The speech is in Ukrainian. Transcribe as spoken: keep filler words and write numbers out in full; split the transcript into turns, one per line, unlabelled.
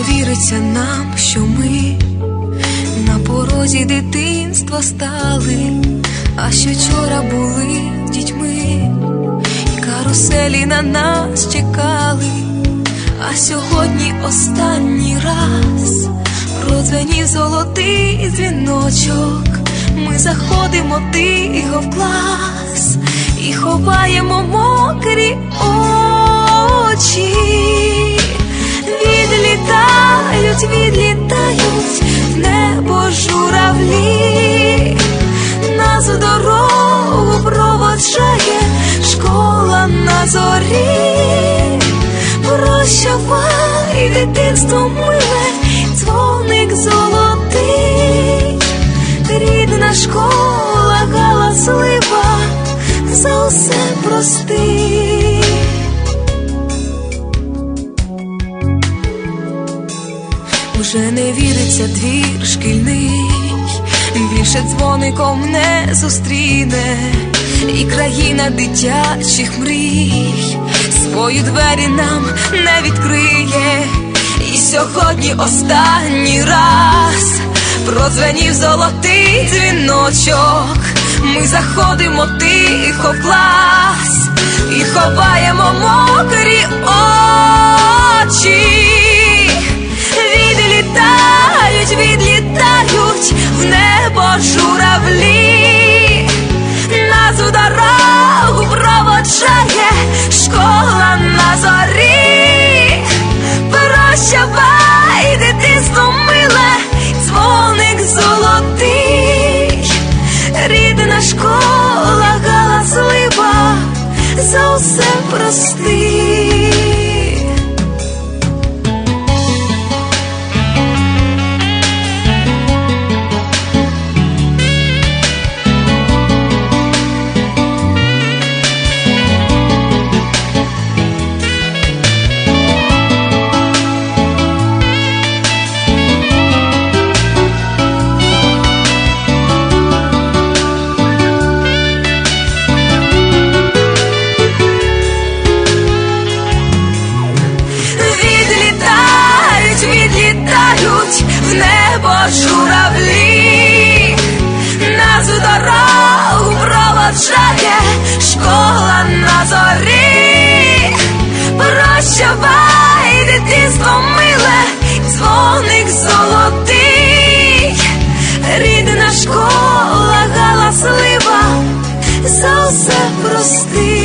віриться нам, що ми на порозі дитинства стали, а що вчора були дітьми, і каруселі на нас чекали, а сьогодні останній раз продзвенів золотий дзвіночок. Ми заходимо тихо в клас і ховаємо мокрі очі. Відлітають, відлітають в небо журавлі, нас в дорогу проводжає школа на зорі. Прощавай, дитинство миле, дзвоник золотий, рідна школа галаслива, за усе прости. Вже не віриться двір шкільний, більше дзвоником не зустріне, і країна дитячих мрій свої двері нам не відкриє. І сьогодні останній раз продзвенів золотий дзвіночок. Ми заходимо тихо в клас і ховаємо мокрі очі. Відлітають, відлітають в небо журавлі, нас в дорогу проводжає школа на зорі. Прощавай, дитинство миле, дзвоник золотий, рідна школа галаслива, за усе прости. В небо журавлі, нас в дорогу проводжає школа на зорі. Прощавай, дитинство миле, дзвоник золотий, рідна школа галаслива, за усе прости.